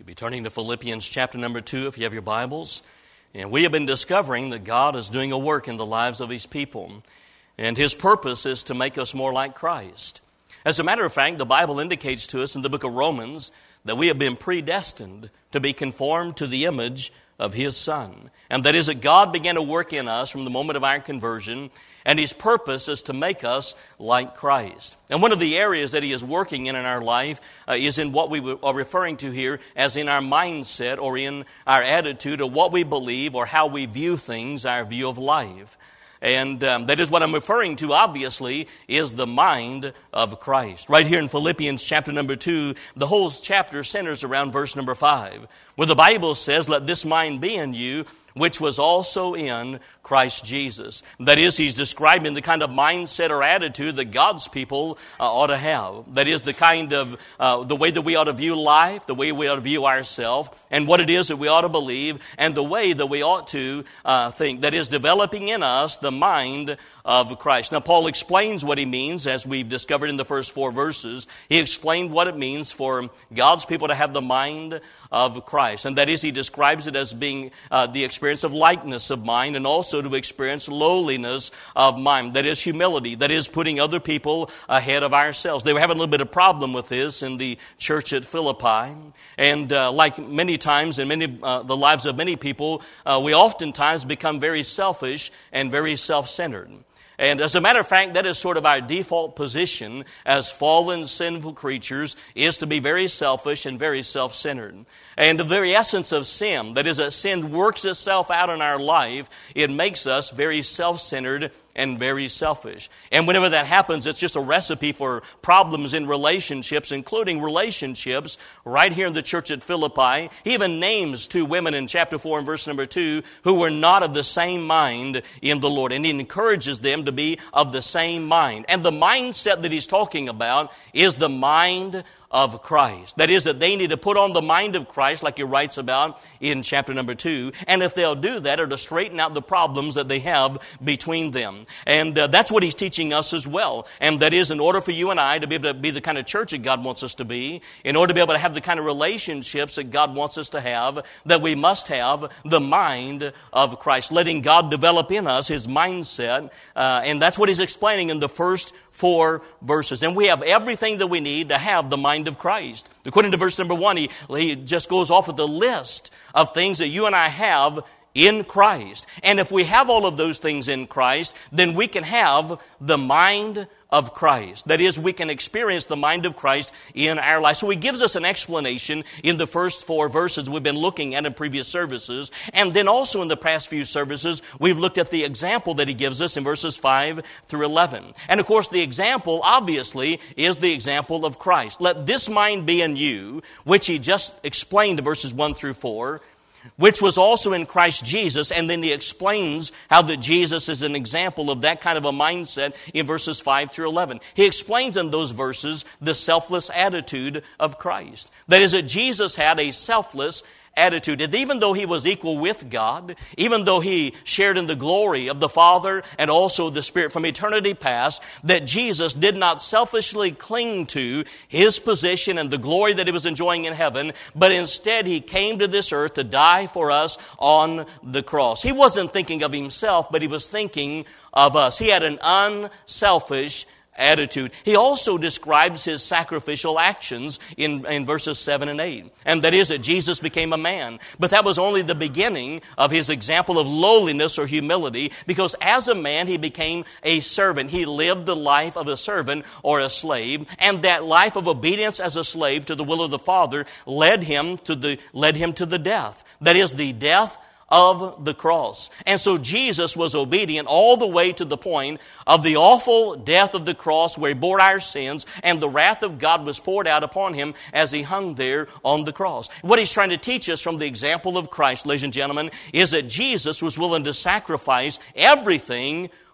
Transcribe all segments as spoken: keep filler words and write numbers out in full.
You'll be turning to Philippians chapter number two if you have your Bibles. And we have been discovering that God is doing a work in the lives of His people. And His purpose is to make us more like Christ. As a matter of fact, the Bible indicates to us in the book of Romans that we have been predestined to be conformed to the image of His Son. And that is that God began to work in us from the moment of our conversion, and His purpose is to make us like Christ. And one of the areas that He is working in in our life uh, is in what we are referring to here as in our mindset or in our attitude or what we believe or how we view things, our view of life. And um, that is what I'm referring to, obviously, is the mind of Christ. Right here in Philippians chapter number two, the whole chapter centers around verse number five, where the Bible says, "Let this mind be in you, which was also in Christ Jesus." That is, he's describing the kind of mindset or attitude that God's people uh, ought to have. That is the kind of, uh, the way that we ought to view life, the way we ought to view ourselves, and what it is that we ought to believe, and the way that we ought to uh, think. That is developing in us the mind of Christ. Now, Paul explains what he means, as we've discovered in the first four verses. He explained what it means for God's people to have the mind of Christ. And that is, he describes it as being uh, the experience of likeness of mind, and also to experience lowliness of mind. That is humility. That is putting other people ahead of ourselves. They were having a little bit of problem with this in the church at Philippi. And uh, like many times in many uh, the lives of many people, uh, we oftentimes become very selfish and very self-centered. And as a matter of fact, that is sort of our default position as fallen, sinful creatures, is to be very selfish and very self-centered. And the very essence of sin, that is, that sin works itself out in our life, it makes us very self-centered and very selfish. And whenever that happens, it's just a recipe for problems in relationships, including relationships right here in the church at Philippi. He even names two women in chapter four and verse number two who were not of the same mind in the Lord. And he encourages them to be of the same mind. And the mindset that he's talking about is the mind of Christ. That is, that they need to put on the mind of Christ, like he writes about in chapter number two. And if they'll do that, it'll straighten out the problems that they have between them. And uh, that's what he's teaching us as well. And that is, in order for you and I to be able to be the kind of church that God wants us to be, in order to be able to have the kind of relationships that God wants us to have, that we must have the mind of Christ, letting God develop in us His mindset. Uh, and that's what he's explaining in the first four verses. And we have everything that we need to have the mind of Christ. According to verse number one, he, he just goes off with a list of things that you and I have in Christ. And if we have all of those things in Christ, then we can have the mind of Christ. That is, we can experience the mind of Christ in our life. So he gives us an explanation in the first four verses we've been looking at in previous services. And then also in the past few services, we've looked at the example that he gives us in verses five through eleven. And of course, the example, obviously, is the example of Christ. Let this mind be in you, which he just explained in verses one through four, which was also in Christ Jesus. And then he explains how that Jesus is an example of that kind of a mindset in verses five through eleven. He explains in those verses the selfless attitude of Christ. That is, that Jesus had a selfless attitude. And even though he was equal with God, even though he shared in the glory of the Father and also the Spirit from eternity past, that Jesus did not selfishly cling to his position and the glory that he was enjoying in heaven, but instead he came to this earth to die for us on the cross. He wasn't thinking of himself, but he was thinking of us. He had an unselfish attitude. He also describes his sacrificial actions in, in verses seven and eight. And that is that Jesus became a man. But that was only the beginning of his example of lowliness or humility, because as a man he became a servant. He lived the life of a servant or a slave, and that life of obedience as a slave to the will of the Father led him to the led him to the death. That is, the death of the cross. And so Jesus was obedient all the way to the point of the awful death of the cross, where he bore our sins, and the wrath of God was poured out upon him as he hung there on the cross. What he's trying to teach us from the example of Christ, ladies and gentlemen, is that Jesus was willing to sacrifice everything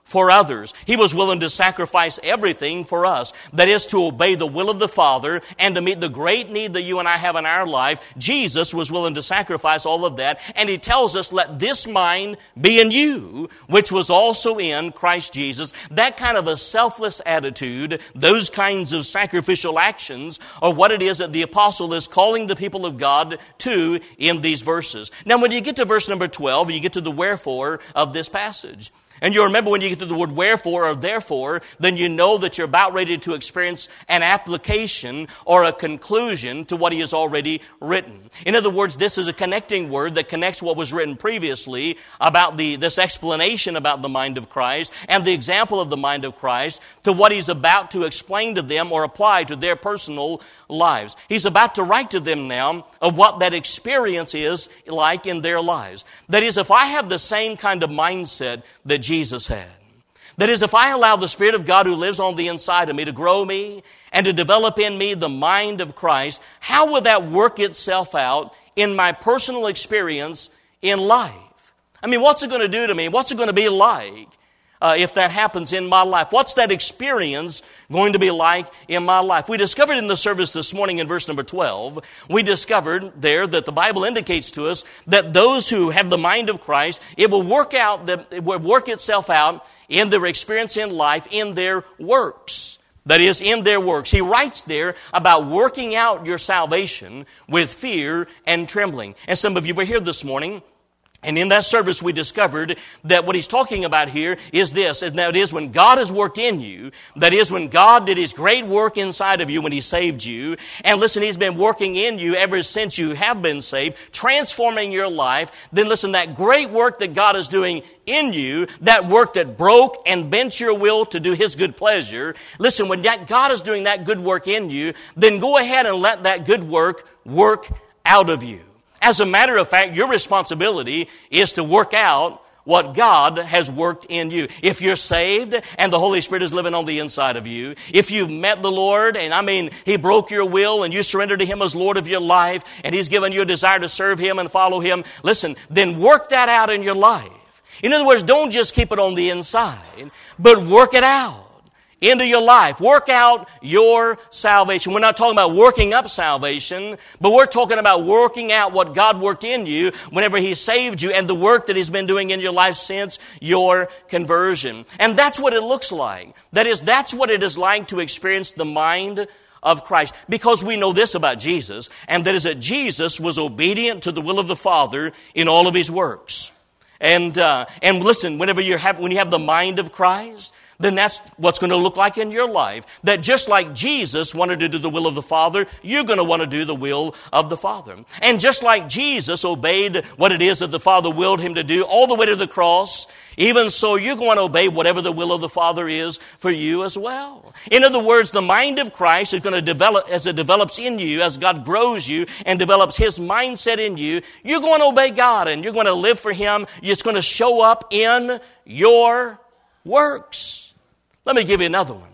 for others. He was willing to sacrifice everything for us. That is, to obey the will of the Father and to meet the great need that you and I have in our life. Jesus was willing to sacrifice all of that. And He tells us, let this mind be in you, which was also in Christ Jesus. That kind of a selfless attitude, those kinds of sacrificial actions, are what it is that the apostle is calling the people of God to in these verses. Now, when you get to verse number twelve, you get to the wherefore of this passage. And you remember when you get to the word wherefore or therefore, then you know that you're about ready to experience an application or a conclusion to what He has already written. In other words, this is a connecting word that connects what was written previously about the this explanation about the mind of Christ and the example of the mind of Christ to what He's about to explain to them or apply to their personal lives. He's about to write to them now of what that experience is like in their lives. That is, if I have the same kind of mindset that Jesus had, that is, if I allow the Spirit of God who lives on the inside of me to grow me and to develop in me the mind of Christ, how would that work itself out in my personal experience in life? I mean, what's it going to do to me? What's it going to be like? Uh, if that happens in my life? What's that experience going to be like in my life? We discovered in the service this morning in verse number twelve, we discovered there that the Bible indicates to us that those who have the mind of Christ, it will work out, that it will work itself out in their experience in life, in their works. That is, in their works. He writes there about working out your salvation with fear and trembling. And some of you were here this morning, and in that service we discovered that what he's talking about here is this, and that is when God has worked in you, that is when God did His great work inside of you when He saved you, and listen, He's been working in you ever since you have been saved, transforming your life, then listen, that great work that God is doing in you, that work that broke and bent your will to do His good pleasure, listen, when that God is doing that good work in you, then go ahead and let that good work work out of you. As a matter of fact, your responsibility is to work out what God has worked in you. If you're saved and the Holy Spirit is living on the inside of you, if you've met the Lord, and I mean, He broke your will and you surrendered to Him as Lord of your life, and He's given you a desire to serve Him and follow Him, listen, then work that out in your life. In other words, don't just keep it on the inside, but work it out into your life. Work out your salvation. We're not talking about working up salvation, but we're talking about working out what God worked in you whenever He saved you and the work that He's been doing in your life since your conversion. And that's what it looks like. That is, that's what it is like to experience the mind of Christ. Because we know this about Jesus, and that is that Jesus was obedient to the will of the Father in all of His works. And uh, and listen, whenever you have when you have the mind of Christ, then that's what's going to look like in your life. That just like Jesus wanted to do the will of the Father, you're going to want to do the will of the Father. And just like Jesus obeyed what it is that the Father willed Him to do all the way to the cross, even so you're going to obey whatever the will of the Father is for you as well. In other words, the mind of Christ is going to develop, as it develops in you, as God grows you and develops His mindset in you, you're going to obey God and you're going to live for Him. It's going to show up in your works. Let me give you another one.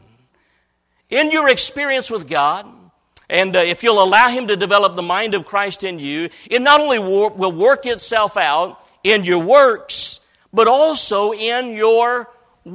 In your experience with God, and uh, if you'll allow Him to develop the mind of Christ in you, it not only wor- will work itself out in your works, but also in your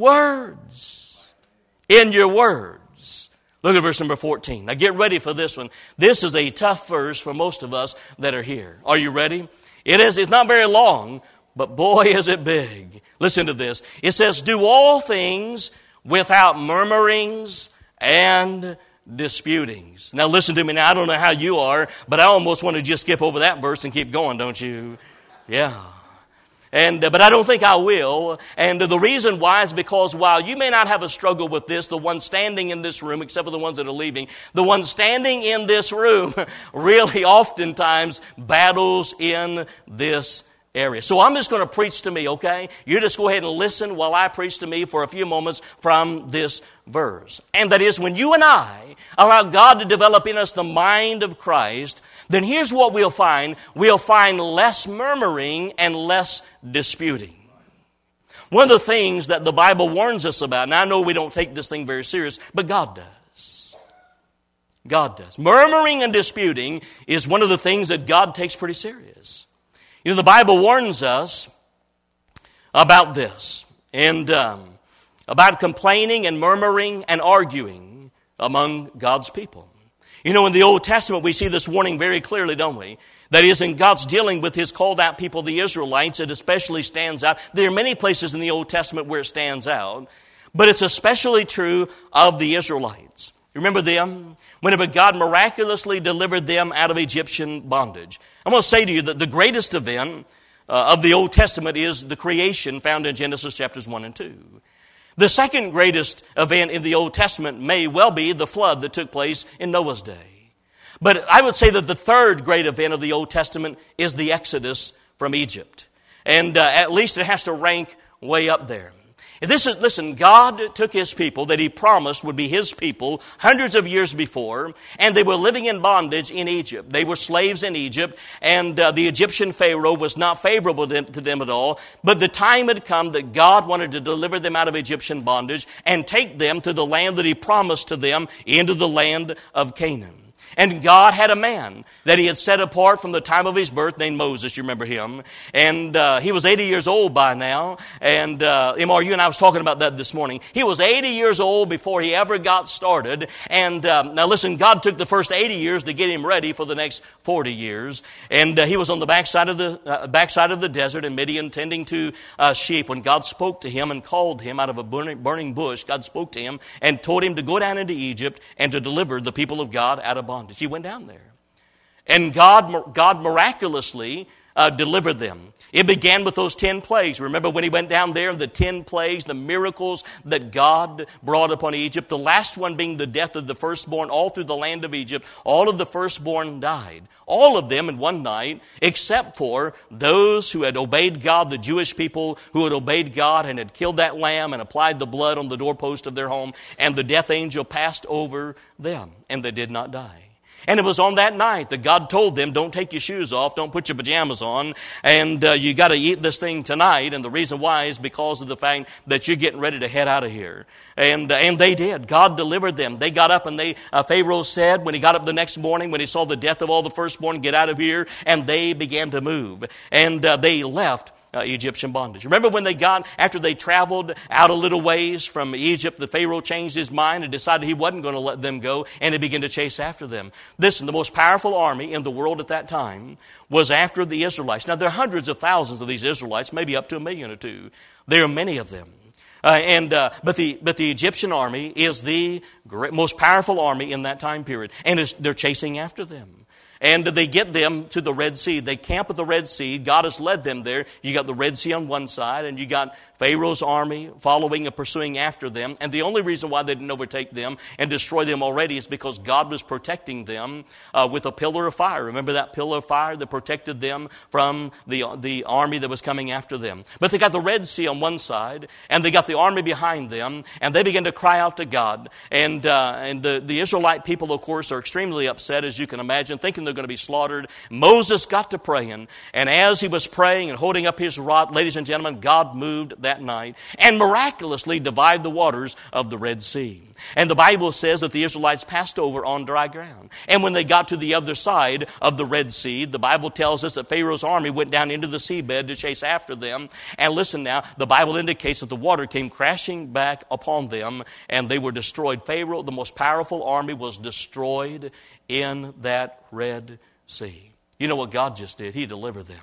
words. In your words. Look at verse number fourteen. Now get ready for this one. This is a tough verse for most of us that are here. Are you ready? It is. It's not very long, but boy is it big. Listen to this. It says, do all things without murmurings and disputings. Now listen to me. Now I don't know how you are, but I almost want to just skip over that verse and keep going, don't you? Yeah. And uh, but I don't think I will. And uh, the reason why is because while you may not have a struggle with this, the one standing in this room, except for the ones that are leaving, the one standing in this room really oftentimes battles in this area. So I'm just going to preach to me, okay? You just go ahead and listen while I preach to me for a few moments from this verse. And that is, when you and I allow God to develop in us the mind of Christ, then here's what we'll find. We'll find less murmuring and less disputing. One of the things that the Bible warns us about, and I know we don't take this thing very serious, but God does. God does. Murmuring and disputing is one of the things that God takes pretty serious. You know, the Bible warns us about this. And um, about complaining and murmuring and arguing among God's people. You know, in the Old Testament, we see this warning very clearly, don't we? That is, in God's dealing with His called out people, the Israelites, it especially stands out. There are many places in the Old Testament where it stands out, but it's especially true of the Israelites. Remember them? Whenever God miraculously delivered them out of Egyptian bondage. I'm going to say to you that the greatest event uh, of the Old Testament is the creation found in Genesis chapters one and two. The second greatest event in the Old Testament may well be the flood that took place in Noah's day. But I would say that the third great event of the Old Testament is the Exodus from Egypt. And uh, at least it has to rank way up there. This is, listen, God took His people that He promised would be His people hundreds of years before, and they were living in bondage in Egypt. They were slaves in Egypt, and uh, the Egyptian Pharaoh was not favorable to, to them at all. But the time had come that God wanted to deliver them out of Egyptian bondage and take them to the land that He promised to them, into the land of Canaan. And God had a man that He had set apart from the time of his birth named Moses. You remember him. And uh, he was eighty years old by now. And uh, M R, you and I was talking about that this morning. He was eighty years old before he ever got started. And um, now listen, God took the first eighty years to get him ready for the next forty years. And uh, he was on the backside of the uh, backside of the desert in Midian tending to uh, sheep when God spoke to him and called him out of a burning, burning bush. God spoke to him and told him to go down into Egypt and to deliver the people of God out of bondage. He went down there. And God, God miraculously uh, delivered them. It began with those ten plagues. Remember when He went down there, the ten plagues, the miracles that God brought upon Egypt. The last one being the death of the firstborn all through the land of Egypt. All of the firstborn died. All of them in one night, except for those who had obeyed God, the Jewish people who had obeyed God and had killed that lamb and applied the blood on the doorpost of their home. And the death angel passed over them, and they did not die. And it was on that night that God told them, don't take your shoes off, don't put your pajamas on, and uh, you got to eat this thing tonight. And the reason why is because of the fact that you're getting ready to head out of here. And uh, and they did. God delivered them. They got up and they, uh, Pharaoh said when he got up the next morning, when he saw the death of all the firstborn, get out of here. And they began to move. And uh, they left Uh, Egyptian bondage. Remember when they got, after they traveled out a little ways from Egypt, the Pharaoh changed his mind and decided he wasn't going to let them go, and he began to chase after them. Listen, the most powerful army in the world at that time was after the Israelites. Now, there are hundreds of thousands of these Israelites, maybe up to a million or two. There are many of them. Uh, and uh, but the but the Egyptian army is the great, most powerful army in that time period, and it's, they're chasing after them. And they get them to the Red Sea. They camp at the Red Sea. God has led them there. You got the Red Sea on one side, and you got Pharaoh's army following and pursuing after them. And the only reason why they didn't overtake them and destroy them already is because God was protecting them uh, with a pillar of fire. Remember that pillar of fire that protected them from the, the army that was coming after them. But they got the Red Sea on one side, and they got the army behind them, and they began to cry out to God. And, uh, and the, the Israelite people, of course, are extremely upset, as you can imagine, thinking they're going to be slaughtered. Moses got to praying, and as he was praying and holding up his rod, ladies and gentlemen, God moved that night and miraculously divided the waters of the Red Sea. And the Bible says that the Israelites passed over on dry ground. And when they got to the other side of the Red Sea, the Bible tells us that Pharaoh's army went down into the seabed to chase after them. And listen now, the Bible indicates that the water came crashing back upon them, and they were destroyed. Pharaoh, the most powerful army, was destroyed in that Red Sea. You know what God just did? He delivered them.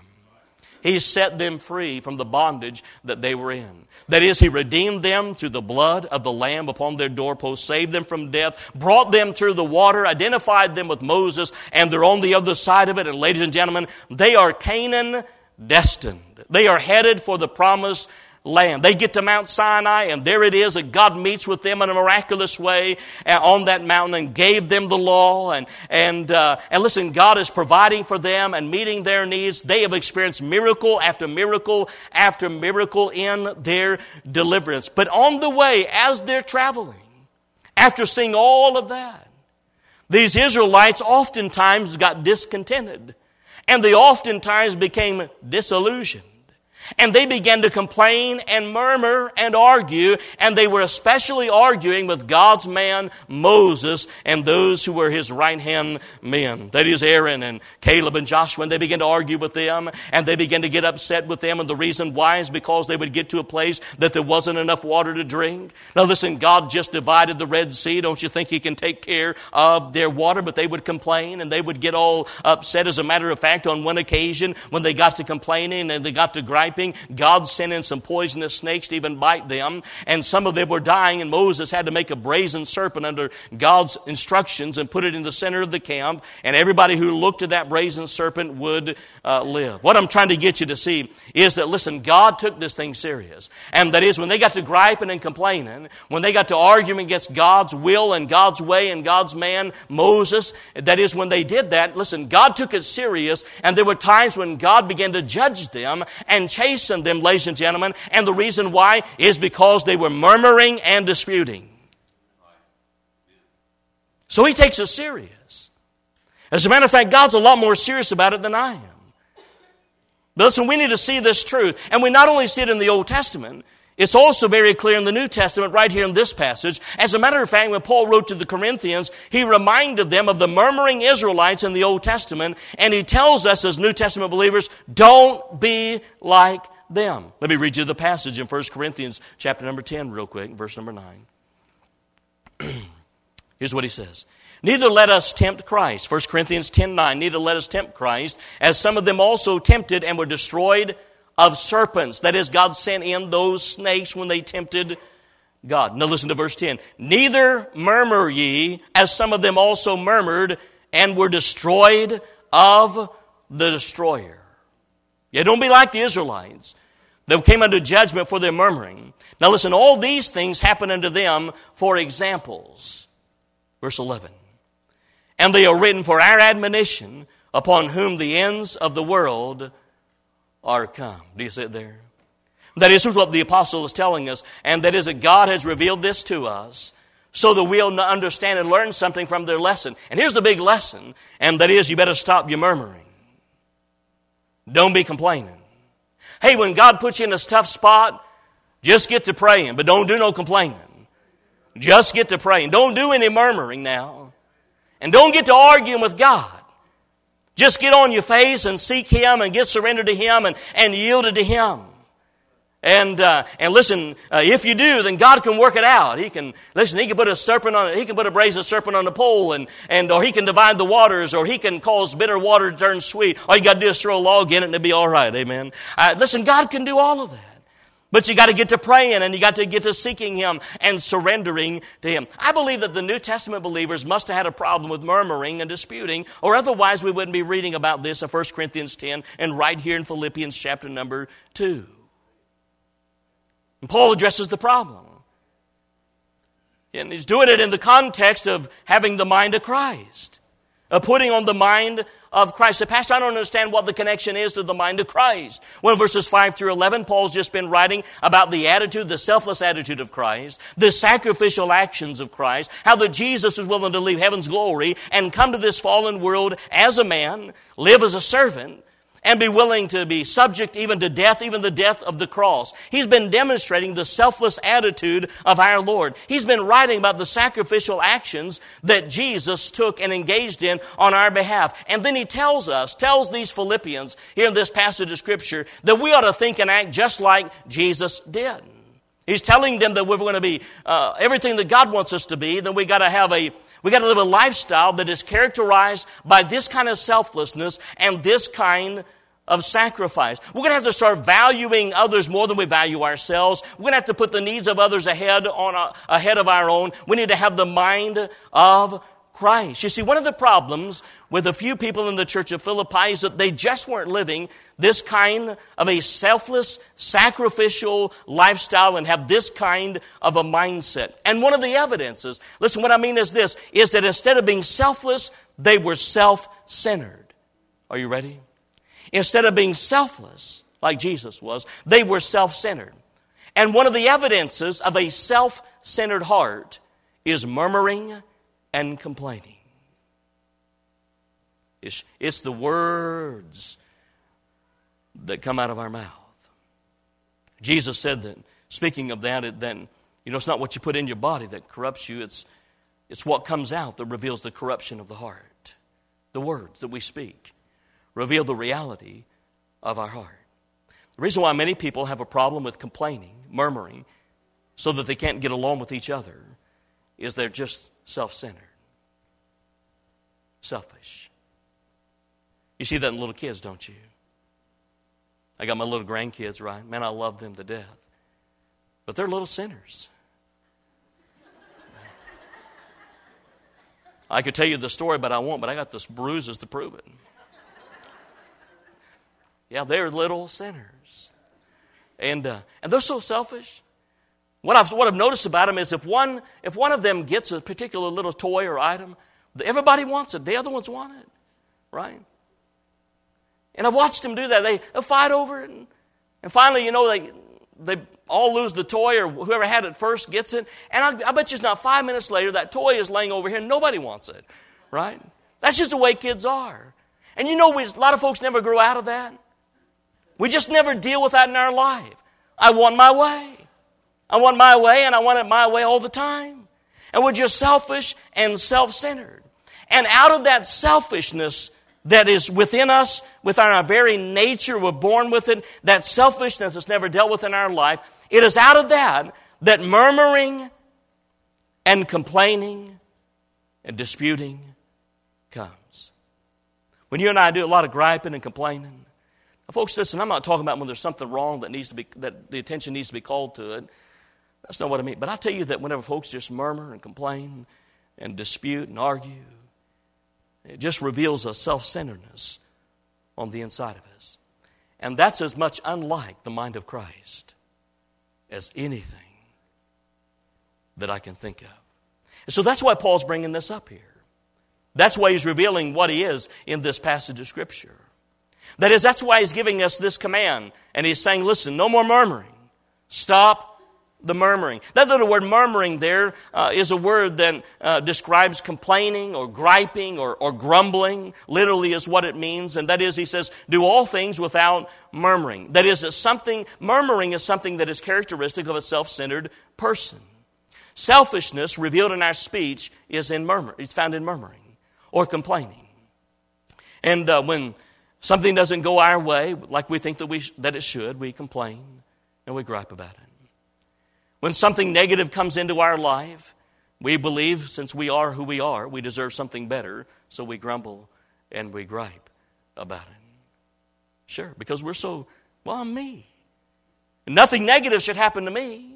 He set them free from the bondage that they were in. That is, He redeemed them through the blood of the Lamb upon their doorposts, saved them from death, brought them through the water, identified them with Moses, and they're on the other side of it. And ladies and gentlemen, they are Canaan destined. They are headed for the promised land. They get to Mount Sinai, and there it is that God meets with them in a miraculous way on that mountain and gave them the law. And and uh, and listen, God is providing for them and meeting their needs. They have experienced miracle after miracle after miracle in their deliverance. But on the way, as they're traveling, after seeing all of that, these Israelites oftentimes got discontented, and they oftentimes became disillusioned. And they began to complain and murmur and argue, and they were especially arguing with God's man Moses and those who were his right-hand men. That is Aaron and Caleb and Joshua, and they began to argue with them, and they began to get upset with them, and the reason why is because they would get to a place that there wasn't enough water to drink. Now listen, God just divided the Red Sea. Don't you think he can take care of their water? But they would complain, and they would get all upset. As a matter of fact, on one occasion, when they got to complaining and they got to griping, God sent in some poisonous snakes to even bite them, and some of them were dying, and Moses had to make a brazen serpent under God's instructions and put it in the center of the camp, and everybody who looked at that brazen serpent would uh, live. What I'm trying to get you to see is that, listen, God took this thing serious, and that is when they got to griping and complaining, when they got to arguing against God's will and God's way and God's man, Moses, that is when they did that, listen, God took it serious, and there were times when God began to judge them and chasten them, ladies and gentlemen, and the reason why is because they were murmuring and disputing. So he takes it serious. As a matter of fact, God's a lot more serious about it than I am. But listen, we need to see this truth, and we not only see it in the Old Testament, it's also very clear in the New Testament right here in this passage. As a matter of fact, when Paul wrote to the Corinthians, he reminded them of the murmuring Israelites in the Old Testament, and he tells us as New Testament believers, don't be like them. Let me read you the passage in First Corinthians chapter number ten real quick, verse number nine. Here's what he says. Neither let us tempt Christ. First Corinthians ten nine. Neither let us tempt Christ, as some of them also tempted and were destroyed of serpents. That is, God sent in those snakes when they tempted God. Now listen to verse ten. Neither murmur ye, as some of them also murmured and were destroyed of the destroyer. Yeah, don't be like the Israelites. They came under judgment for their murmuring. Now listen, all these things happen unto them for examples. Verse eleven. And they are written for our admonition, upon whom the ends of the world are come. Do you see it there? That is what the apostle is telling us, and that is that God has revealed this to us so that we'll understand and learn something from their lesson. And here's the big lesson, and that is you better stop your murmuring. Don't be complaining. Hey, when God puts you in a tough spot, just get to praying, but don't do no complaining. Just get to praying. Don't do any murmuring now. And don't get to arguing with God. Just get on your face and seek Him and get surrendered to Him and, and yielded to Him. And uh, and listen, uh, if you do, then God can work it out. He can, listen, He can put a serpent on it. He can put a brazen serpent on the pole, and, and or He can divide the waters, or He can cause bitter water to turn sweet. All you got to do is throw a log in it and it'll be all right. Amen. Uh, listen, God can do all of that. But you got to get to praying, and you got to get to seeking Him and surrendering to Him. I believe that the New Testament believers must have had a problem with murmuring and disputing, or otherwise we wouldn't be reading about this in First Corinthians ten and right here in Philippians chapter number two. And Paul addresses the problem. And he's doing it in the context of having the mind of Christ. Of putting on the mind of Christ. So, Pastor, I don't understand what the connection is to the mind of Christ. Well, in verses five through eleven, Paul's just been writing about the attitude, the selfless attitude of Christ, the sacrificial actions of Christ, how that Jesus was willing to leave heaven's glory and come to this fallen world as a man, live as a servant, and be willing to be subject even to death, even the death of the cross. He's been demonstrating the selfless attitude of our Lord. He's been writing about the sacrificial actions that Jesus took and engaged in on our behalf. And then he tells us, tells these Philippians here in this passage of Scripture, that we ought to think and act just like Jesus did. He's telling them that we're going to be uh, everything that God wants us to be. Then we got to have a we got to live a lifestyle that is characterized by this kind of selflessness and this kind of sacrifice. We're going to have to start valuing others more than we value ourselves. We're going to have to put the needs of others ahead on a, ahead of our own. We need to have the mind of Christ. You see, one of the problems with a few people in the church of Philippi is that they just weren't living this kind of a selfless, sacrificial lifestyle and have this kind of a mindset. And one of the evidences, listen, what I mean is this, is that instead of being selfless, they were self-centered. Are you ready? Instead of being selfless, like Jesus was, they were self-centered. And one of the evidences of a self-centered heart is murmuring and complaining. It's, it's the words that come out of our mouth. Jesus said that, speaking of that, it then, you know, it's not what you put in your body that corrupts you. It's, it's what comes out that reveals the corruption of the heart. The words that we speak reveal the reality of our heart. The reason why many people have a problem with complaining, murmuring, so that they can't get along with each other, is they're just self-centered. Selfish. You see that in little kids, don't you? I got my little grandkids, right? Man, I love them to death. But they're little sinners. I could tell you the story, but I won't, but I got the bruises to prove it. Yeah, they're little sinners. And uh, and they're so selfish. What I've, what I've noticed about them is if one, if one of them gets a particular little toy or item, everybody wants it. The other ones want it, right? And I've watched them do that. They, they'll fight over it. And, and finally, you know, they they all lose the toy, or whoever had it first gets it. And I, I bet you it's not five minutes later, that toy is laying over here and nobody wants it, right? That's just the way kids are. And you know, we, a lot of folks never grow out of that. We just never deal with that in our life. I want my way. I want my way, and I want it my way all the time. And we're just selfish and self-centered. And out of that selfishness that is within us, within our very nature, we're born with it, that selfishness that's never dealt with in our life, it is out of that that murmuring and complaining and disputing comes. When you and I do a lot of griping and complaining, now, folks, listen, I'm not talking about when there's something wrong that needs to be, that the attention needs to be called to it. That's not what I mean. But I tell you that whenever folks just murmur and complain and dispute and argue, it just reveals a self-centeredness on the inside of us. And that's as much unlike the mind of Christ as anything that I can think of. And so that's why Paul's bringing this up here. That's why he's revealing what he is in this passage of Scripture. That is, that's why he's giving us this command. And he's saying, listen, no more murmuring. Stop the murmuring. That little word murmuring there uh, is a word that uh, describes complaining or griping or, or grumbling. Literally is what it means. And that is, he says, do all things without murmuring. That is, it's something, murmuring is something that is characteristic of a self-centered person. Selfishness revealed in our speech is in murmur. It's found in murmuring or complaining. And uh, when something doesn't go our way like we think that we that it should, we complain and we gripe about it. When something negative comes into our life, we believe since we are who we are, we deserve something better, so we grumble and we gripe about it. Sure, because we're so, well, I'm me. And nothing negative should happen to me.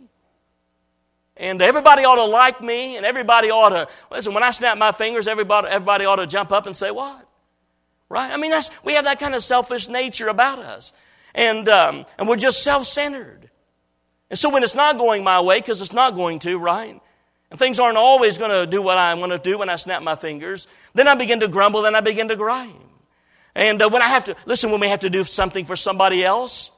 And everybody ought to like me, and everybody ought to, listen, when I snap my fingers, everybody, everybody ought to jump up and say, what? Right? I mean, that's we have that kind of selfish nature about us. And um, and we're just self-centered. And so when it's not going my way, because it's not going to, right? And things aren't always going to do what I want to do when I snap my fingers, then I begin to grumble, then I begin to gripe. And uh, when I have to, listen, when we have to do something for somebody else,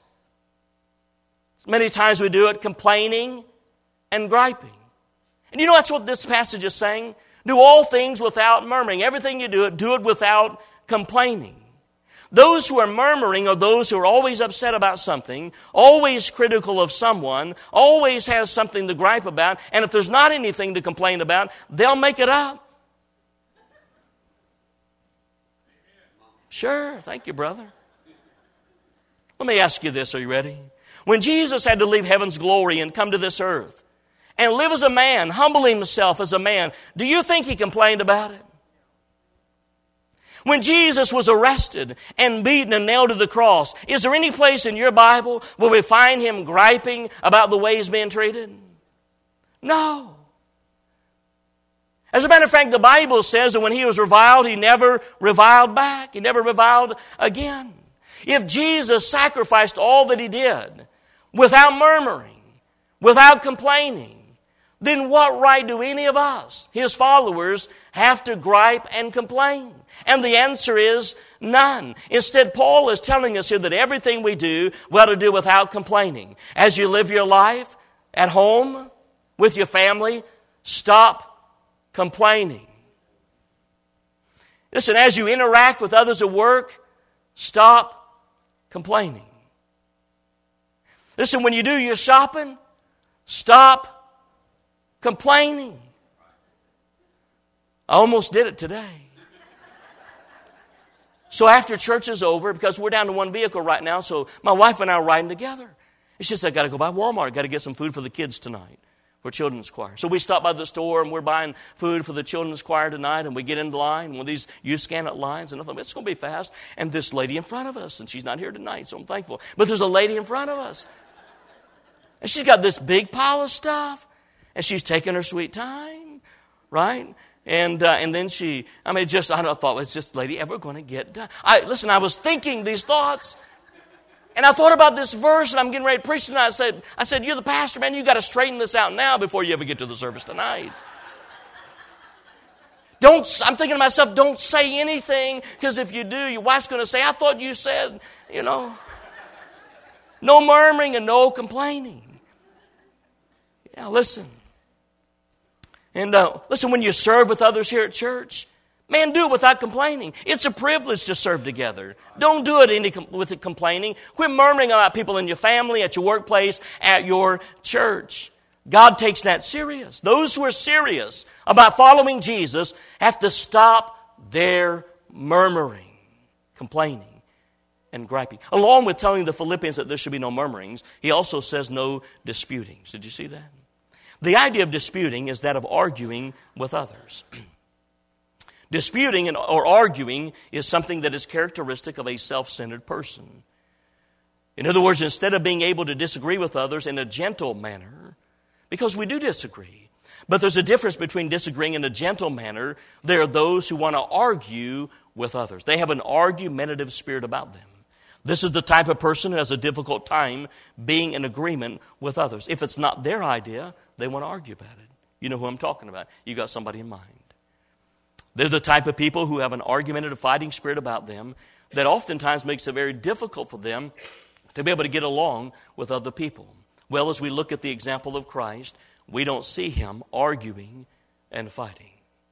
many times we do it complaining and griping. And you know that's what this passage is saying? Do all things without murmuring. Everything you do, do it without complaining. Those who are murmuring are those who are always upset about something, always critical of someone, always has something to gripe about, and if there's not anything to complain about, they'll make it up. Sure, thank you, brother. Let me ask you this, are you ready? When Jesus had to leave heaven's glory and come to this earth and live as a man, humble himself as a man, do you think he complained about it? When Jesus was arrested and beaten and nailed to the cross, is there any place in your Bible where we find him griping about the way he's being treated? No. As a matter of fact, the Bible says that when he was reviled, he never reviled back. He never reviled again. If Jesus sacrificed all that he did without murmuring, without complaining, then what right do any of us, his followers, have to gripe and complain? And the answer is none. Instead, Paul is telling us here that everything we do, we ought to do without complaining. As you live your life, at home, with your family, stop complaining. Listen, as you interact with others at work, stop complaining. Listen, when you do your shopping, stop complaining. I almost did it today. So after church is over, because we're down to one vehicle right now, so my wife and I are riding together. It's just I got to go by Walmart. Got to get some food for the kids tonight for children's choir. So we stop by the store and we're buying food for the children's choir tonight, and we get in line, one of these you scan it lines, and I thought, it's going to be fast. And this lady in front of us, and she's not here tonight, so I'm thankful. But there's a lady in front of us. And she's got this big pile of stuff, and she's taking her sweet time, right? And uh, and then she, I mean, just, I thought, is this lady ever going to get done? I Listen, I was thinking these thoughts. And I thought about this verse, and I'm getting ready to preach tonight. I said, I said, you're the pastor, man. You got to straighten this out now before you ever get to the service tonight. Don't, I'm thinking to myself, don't say anything, because if you do, your wife's going to say, I thought you said, you know. No murmuring and no complaining. Yeah, listen. And uh, listen, when you serve with others here at church, man, do it without complaining. It's a privilege to serve together. Don't do it any com- with complaining. Quit murmuring about people in your family, at your workplace, at your church. God takes that serious. Those who are serious about following Jesus have to stop their murmuring, complaining, and griping. Along with telling the Philippians that there should be no murmurings, he also says no disputings. Did you see that? The idea of disputing is that of arguing with others. Disputing or arguing is something that is characteristic of a self-centered person. In other words, instead of being able to disagree with others in a gentle manner, because we do disagree, but there's a difference between disagreeing in a gentle manner. There are those who want to argue with others. They have an argumentative spirit about them. This is the type of person who has a difficult time being in agreement with others. If it's not their idea, they want to argue about it. You know who I'm talking about. You got somebody in mind. They're the type of people who have an argumentative fighting spirit about them that oftentimes makes it very difficult for them to be able to get along with other people. Well, as we look at the example of Christ, we don't see him arguing and fighting.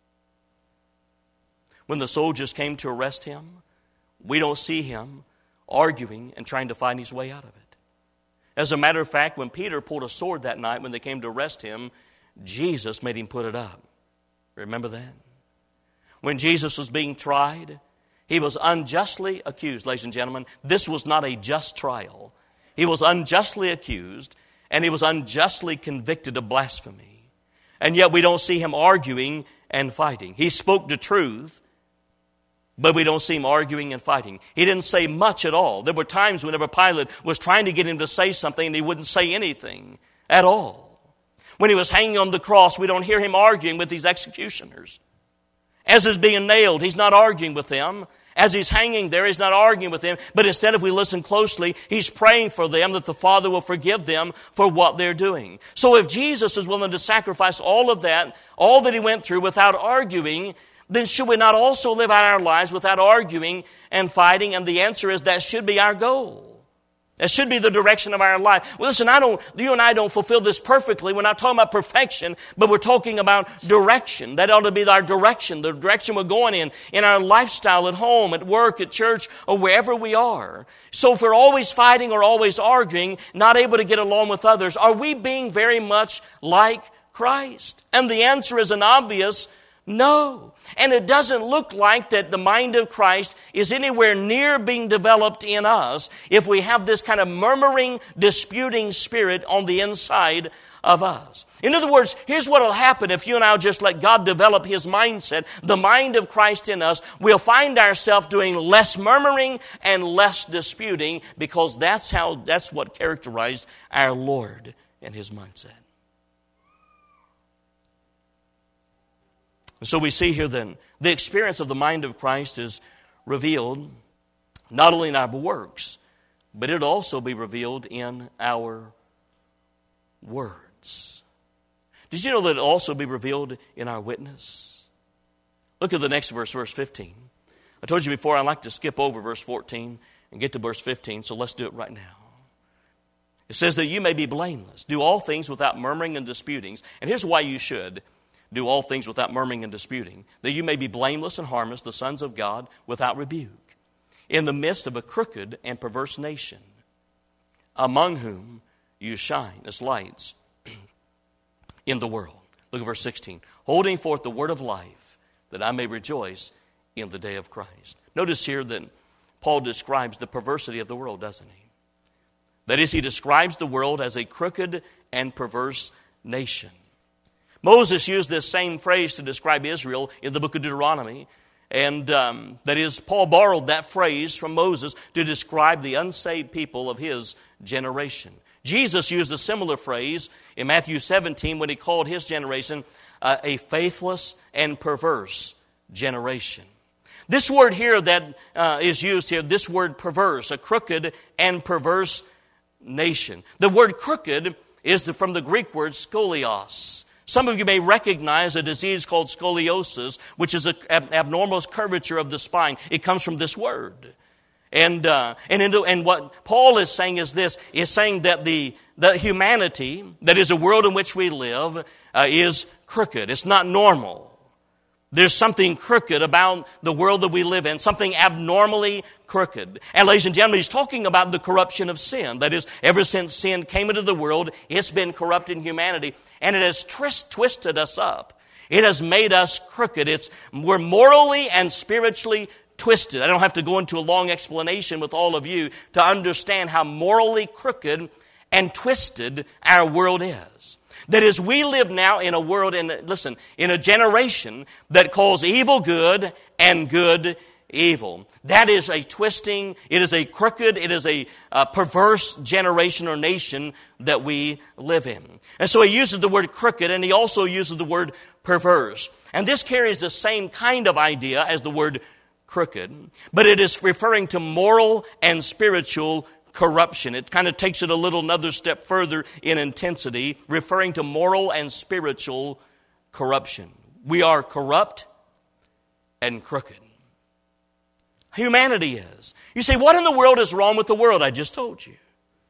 When the soldiers came to arrest him, we don't see him arguing and trying to find his way out of it. As a matter of fact, when Peter pulled a sword that night when they came to arrest him, Jesus made him put it up. Remember that? When Jesus was being tried, he was unjustly accused, ladies and gentlemen. This was not a just trial. He was unjustly accused, and he was unjustly convicted of blasphemy. And yet we don't see him arguing and fighting. He spoke the truth, but we don't see him arguing and fighting. He didn't say much at all. There were times whenever Pilate was trying to get him to say something, and he wouldn't say anything at all. When he was hanging on the cross, we don't hear him arguing with these executioners. As he's being nailed, he's not arguing with them. As he's hanging there, he's not arguing with them. But instead, if we listen closely, he's praying for them that the Father will forgive them for what they're doing. So if Jesus is willing to sacrifice all of that, all that he went through without arguing, then should we not also live out our lives without arguing and fighting? And the answer is that should be our goal. That should be the direction of our life. Well, listen, I don't, you and I don't fulfill this perfectly. We're not talking about perfection, but we're talking about direction. That ought to be our direction, the direction we're going in, in our lifestyle, at home, at work, at church, or wherever we are. So if we're always fighting or always arguing, not able to get along with others, are we being very much like Christ? And the answer is an obvious no. And it doesn't look like that the mind of Christ is anywhere near being developed in us if we have this kind of murmuring, disputing spirit on the inside of us. In other words, here's what will happen if you and I will just let God develop his mindset, the mind of Christ in us. We'll find ourselves doing less murmuring and less disputing, because that's how, that's what characterized our Lord and his mindset. So we see here then, the experience of the mind of Christ is revealed not only in our works, but it'll also be revealed in our words. Did you know that it'll also be revealed in our witness? Look at the next verse, verse fifteen. I told you before I like to skip over verse fourteen and get to verse fifteen, so let's do it right now. It says that you may be blameless. Do all things without murmuring and disputings. And here's why you should. Do all things without murmuring and disputing, that you may be blameless and harmless, the sons of God, without rebuke, in the midst of a crooked and perverse nation, among whom you shine as lights in the world. Look at verse sixteen. Holding forth the word of life, that I may rejoice in the day of Christ. Notice here that Paul describes the perversity of the world, doesn't he? That is, he describes the world as a crooked and perverse nation. Moses used this same phrase to describe Israel in the book of Deuteronomy. And um, that is, Paul borrowed that phrase from Moses to describe the unsaved people of his generation. Jesus used a similar phrase in Matthew seventeen when he called his generation uh, a faithless and perverse generation. This word here that uh, is used here, this word perverse, a crooked and perverse nation. The word crooked is the, from the Greek word scolios. Some of you may recognize a disease called scoliosis, which is an ab- abnormal curvature of the spine. It comes from this word. And uh, and, into, and what Paul is saying is this, is saying that the, the humanity, that is the world in which we live, uh, is crooked. It's not normal. There's something crooked about the world that we live in, something abnormally crooked. And ladies and gentlemen, he's talking about the corruption of sin. That is, ever since sin came into the world, it's been corrupting humanity, and it has twist, twisted us up. It has made us crooked. It's, we're morally and spiritually twisted. I don't have to go into a long explanation with all of you to understand how morally crooked and twisted our world is. That is, we live now in a world, in listen, in a generation that calls evil good and good evil. That is a twisting, it is a crooked, it is a, a perverse generation or nation that we live in. And so he uses the word crooked, and he also uses the word perverse. And this carries the same kind of idea as the word crooked, but it is referring to moral and spiritual corruption. It kind of takes it a little another step further in intensity, referring to moral and spiritual corruption. We are corrupt and crooked. Humanity is. You say, what in the world is wrong with the world? I just told you.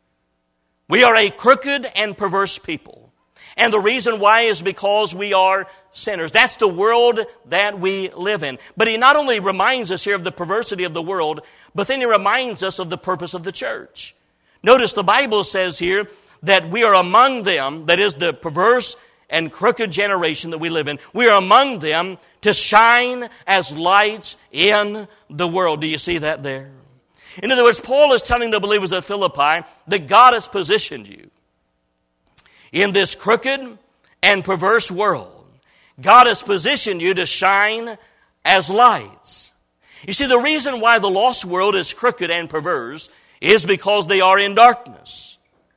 We are a crooked and perverse people. And the reason why is because we are sinners. That's the world that we live in. But he not only reminds us here of the perversity of the world, but then he reminds us of the purpose of the church. Notice the Bible says here that we are among them, that is the perverse and crooked generation that we live in. We are among them to shine as lights in the world. Do you see that there? In other words, Paul is telling the believers at Philippi that God has positioned you in this crooked and perverse world. God has positioned you to shine as lights. You see, the reason why the lost world is crooked and perverse is because they are in darkness.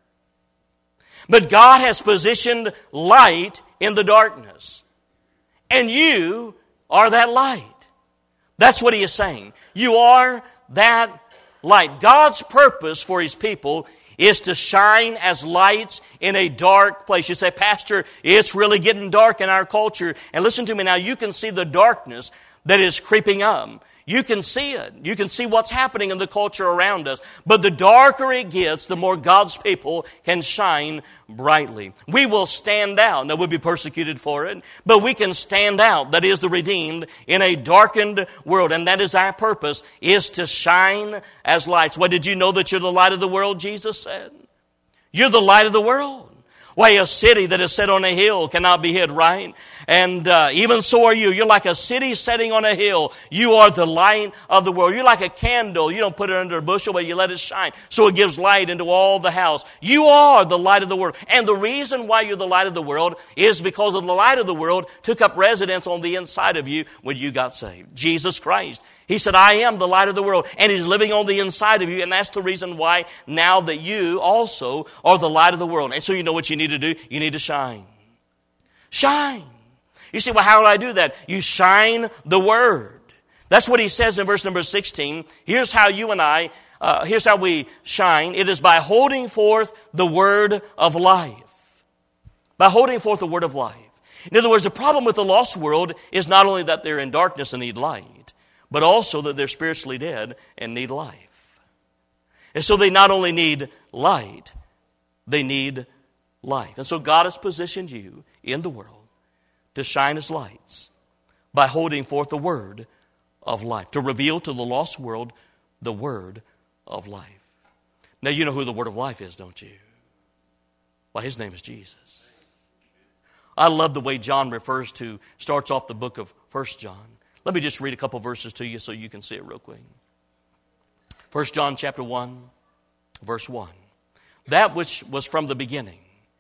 But God has positioned light in the darkness. And you are that light. That's what he is saying. You are that light. God's purpose for his people is to shine as lights in a dark place. You say, Pastor, it's really getting dark in our culture. And listen to me now, you can see the darkness that is creeping up. You can see it. You can see what's happening in the culture around us. But the darker it gets, the more God's people can shine brightly. We will stand out. Now, we'll be persecuted for it, but we can stand out. That is the redeemed in a darkened world. And that is our purpose, is to shine as lights. Why, did you know that you're the light of the world, Jesus said? You're the light of the world. Why, a city that is set on a hill cannot be hid, right? And uh, even so are you. You're like a city setting on a hill. You are the light of the world. You're like a candle. You don't put it under a bushel, but you let it shine so it gives light into all the house. You are the light of the world. And the reason why you're the light of the world is because of the light of the world took up residence on the inside of you when you got saved. Jesus Christ. He said, I am the light of the world, and he's living on the inside of you, and that's the reason why now that you also are the light of the world. And so you know what you need to do? You need to shine. Shine. You say, well, how do I do that? You shine the word. That's what he says in verse number sixteen. Here's how you and I, uh, here's how we shine. It is by holding forth the word of life. By holding forth the word of life. In other words, the problem with the lost world is not only that they're in darkness and need light, but also that they're spiritually dead and need life. And so they not only need light, they need life. And so God has positioned you in the world to shine as lights by holding forth the word of life, to reveal to the lost world the word of life. Now you know who the word of life is, don't you? Why, his name is Jesus. I love the way John refers to, starts off the book of First John. Let me just read a couple verses to you so you can see it real quick. First John chapter one, verse one. That which was from the beginning,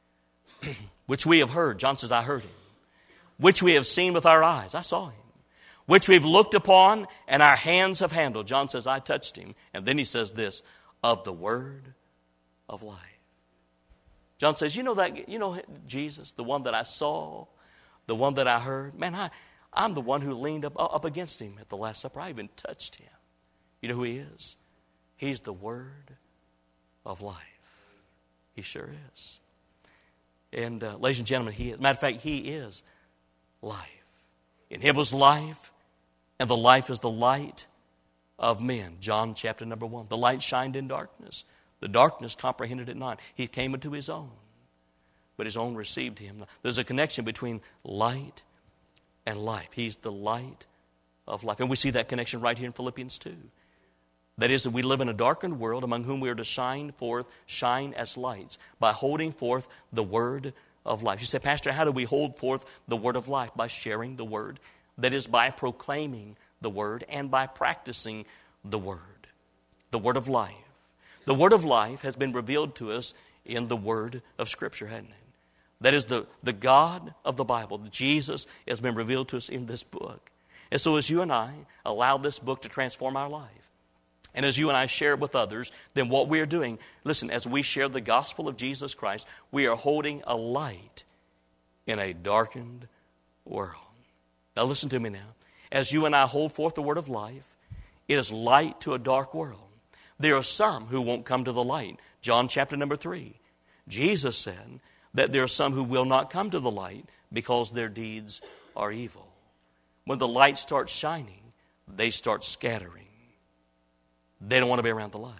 which we have heard. John says, I heard him. Which we have seen with our eyes. I saw him. Which we've looked upon and our hands have handled. John says, I touched him. And then he says this, of the word of life. John says, you know that, you know Jesus, the one that I saw, the one that I heard. Man, I, I'm the one who leaned up, up against him at the Last Supper. I even touched him. You know who he is? He's the word of life. He sure is. And uh, ladies and gentlemen, he is. Matter of fact, he is life. In him was life, and the life is the light of men. John chapter number one. The light shined in darkness. The darkness comprehended it not. He came into his own, but his own received him. There's a connection between light and life. He's the light of life. And we see that connection right here in Philippians two. That is, that we live in a darkened world among whom we are to shine forth, shine as lights, by holding forth the word of life. You say, Pastor, how do we hold forth the word of life? By sharing the word. That is, by proclaiming the word and by practicing the word. The word of life. The word of life has been revealed to us in the word of Scripture, hasn't it? That is, the, the God of the Bible, Jesus, has been revealed to us in this book. And so as you and I allow this book to transform our life, and as you and I share it with others, then what we are doing, listen, as we share the gospel of Jesus Christ, we are holding a light in a darkened world. Now listen to me now. As you and I hold forth the word of life, it is light to a dark world. There are some who won't come to the light. John chapter number three. Jesus said that there are some who will not come to the light because their deeds are evil. When the light starts shining, they start scattering. They don't want to be around the light.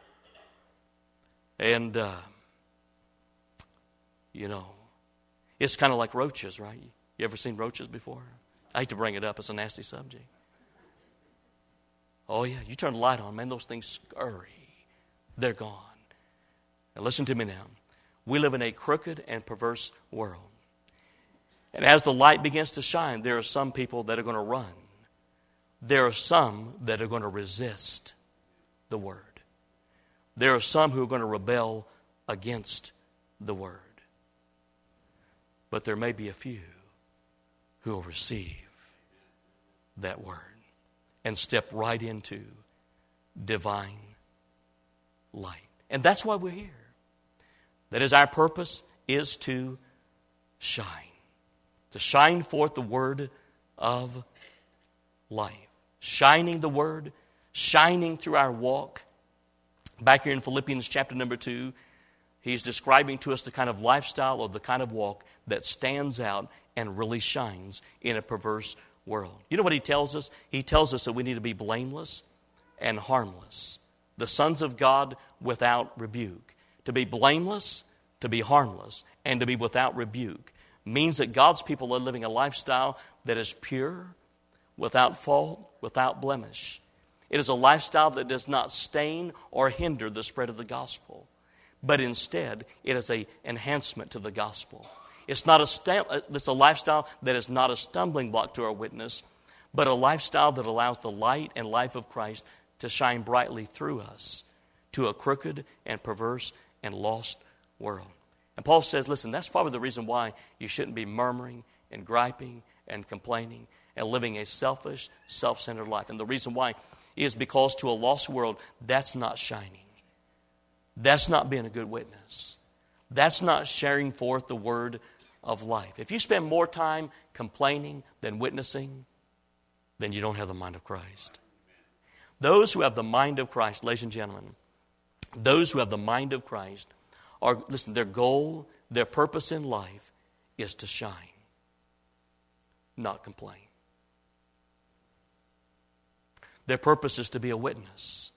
And, uh, you know, it's kind of like roaches, right? You ever seen roaches before? I hate to bring it up. It's a nasty subject. Oh, yeah. You turn the light on, man, those things scurry. They're gone. Now, listen to me now. We live in a crooked and perverse world. And as the light begins to shine, there are some people that are going to run. There are some that are going to resist the word. There are some who are going to rebel against the word. But there may be a few who will receive that word and step right into divine light. And that's why we're here. That is, our purpose is to shine. To shine forth the word of life. Shining the word, shining through our walk. Back here in Philippians chapter number two, he's describing to us the kind of lifestyle or the kind of walk that stands out and really shines in a perverse world. You know what he tells us? He tells us that we need to be blameless and harmless. The sons of God without rebuke. To be blameless, to be harmless, and to be without rebuke means that God's people are living a lifestyle that is pure, without fault, without blemish. It is a lifestyle that does not stain or hinder the spread of the gospel, but instead it is an enhancement to the gospel. It's not a st- it's a lifestyle that is not a stumbling block to our witness, but a lifestyle that allows the light and life of Christ to shine brightly through us to a crooked and perverse and lost world. And Paul says, listen, that's probably the reason why you shouldn't be murmuring and griping and complaining and living a selfish, self-centered life. And the reason why is because to a lost world, that's not shining. That's not being a good witness. That's not sharing forth the word of life. If you spend more time complaining than witnessing, then you don't have the mind of Christ. Those who have the mind of Christ, ladies and gentlemen, those who have the mind of Christ are, listen, their goal, their purpose in life is to shine, not complain. Their purpose is to be a witness,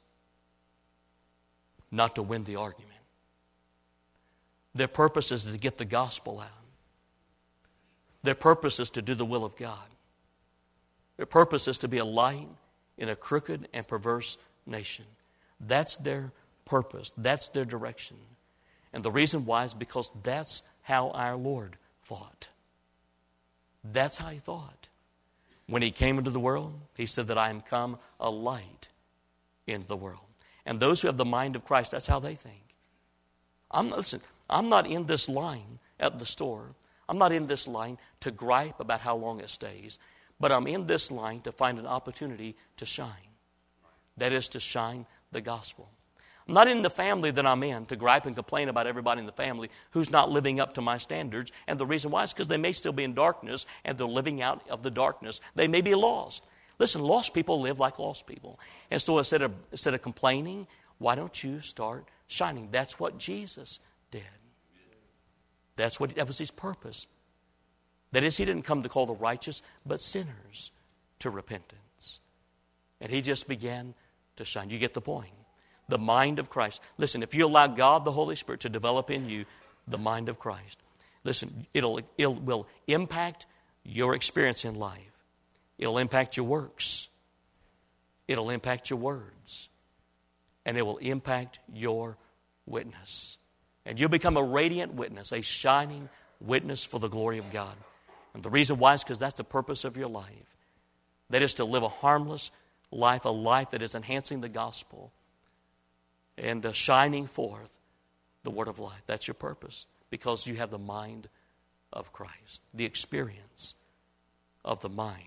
not to win the argument. Their purpose is to get the gospel out. Their purpose is to do the will of God. Their purpose is to be a light in a crooked and perverse nation. That's their purpose. That's their direction. And the reason why is because that's how our Lord thought. That's how he thought. When he came into the world, he said that I am come a light into the world. And those who have the mind of Christ, that's how they think. I'm listen, I'm not in this line at the store. I'm not in this line to gripe about how long it stays. But I'm in this line to find an opportunity to shine. That is to shine the gospel. I'm not in the family that I'm in to gripe and complain about everybody in the family who's not living up to my standards. And the reason why is because they may still be in darkness and they're living out of the darkness. They may be lost. Listen, lost people live like lost people. And so instead of, instead of complaining, why don't you start shining? That's what Jesus did. That's what, that was his purpose. That is, he didn't come to call the righteous, but sinners to repentance. And he just began to shine. You get the point. The mind of Christ. Listen, if you allow God, the Holy Spirit, to develop in you the mind of Christ, listen, it'll, it will impact your experience in life. It'll impact your works. It'll impact your words. And it will impact your witness. And you'll become a radiant witness, a shining witness for the glory of God. And the reason why is because that's the purpose of your life. That is to live a harmless life, a life that is enhancing the gospel and uh, shining forth the word of life. That's your purpose because you have the mind of Christ, the experience of the mind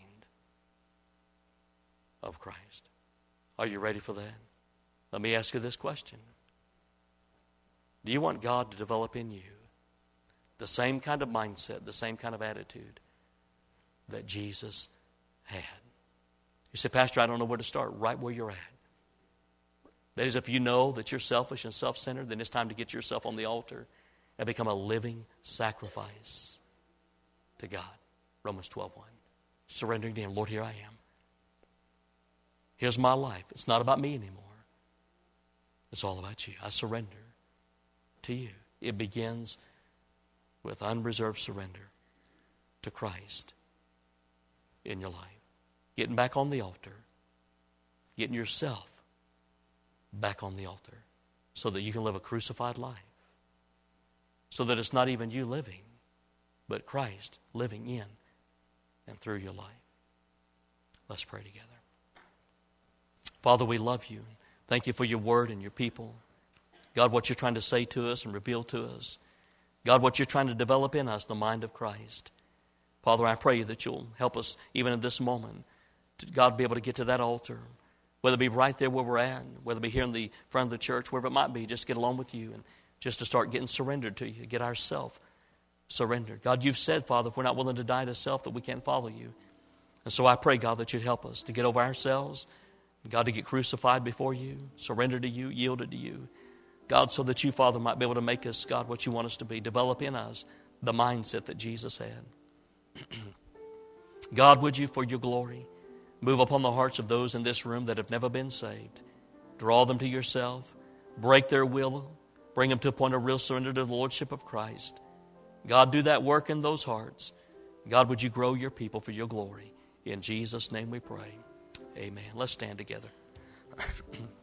of Christ. Are you ready for that? Let me ask you this question. Do you want God to develop in you the same kind of mindset, the same kind of attitude that Jesus had? You say, Pastor, I don't know where to start. Right where you're at. That is, if you know that you're selfish and self-centered, then it's time to get yourself on the altar and become a living sacrifice to God. Romans twelve one. Surrendering to him. Lord, here I am. Here's my life. It's not about me anymore. It's all about you. I surrender to you. It begins with unreserved surrender to Christ in your life. Getting back on the altar. Getting yourself back on the altar so that you can live a crucified life. So that it's not even you living, but Christ living in and through your life. Let's pray together. Father, we love you. Thank you for your word and your people. God, what you're trying to say to us and reveal to us. God, what you're trying to develop in us, the mind of Christ. Father, I pray that you'll help us even in this moment to, God, be able to get to that altar. Whether it be right there where we're at, whether it be here in the front of the church, wherever it might be, just get along with you and just to start getting surrendered to you, get ourselves surrendered. God, you've said, Father, if we're not willing to die to self, that we can't follow you. And so I pray, God, that you'd help us to get over ourselves, God, to get crucified before you, surrender to you, yielded to you. God, so that you, Father, might be able to make us, God, what you want us to be. Develop in us the mindset that Jesus had. God, would you, for your glory, move upon the hearts of those in this room that have never been saved. Draw them to yourself. Break their will. Bring them to a point of real surrender to the Lordship of Christ. God, do that work in those hearts. God, would you grow your people for your glory? In Jesus' name we pray. Amen. Let's stand together.